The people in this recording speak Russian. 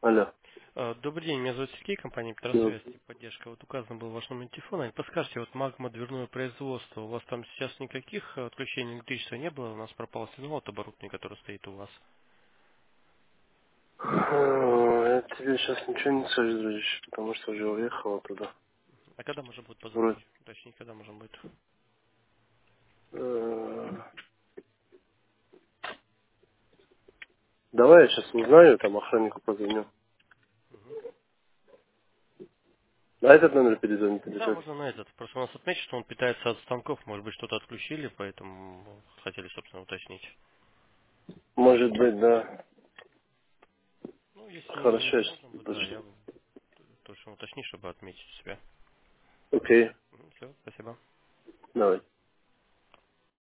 Алло. Добрый день, меня зовут Сергей, компания Ну, Петросвязь, поддержка. Вот указан был ваш номер телефона. Подскажите, вот магма дверное производство, у вас там сейчас никаких отключений электричества не было? У нас пропал сигнал от оборудования, которое стоит у вас. я тебе сейчас ничего не скажу, дружище, потому что уже уехала туда. А когда можно будет Вроде. позвонить? Точнее, когда можно будет? Давай я сейчас узнаю, там охраннику позвоню. На этот номер перезвонить или Да, как? можно на этот. Просто у нас отмечено, что он питается от станков, может быть, что-то отключили, поэтому хотели, собственно, уточнить. Может быть, да. Ну, если Хорошо, не я можно сейчас будет, да, подожди. я точно уточню, чтобы отметить себя. Окей, Все, спасибо. давай.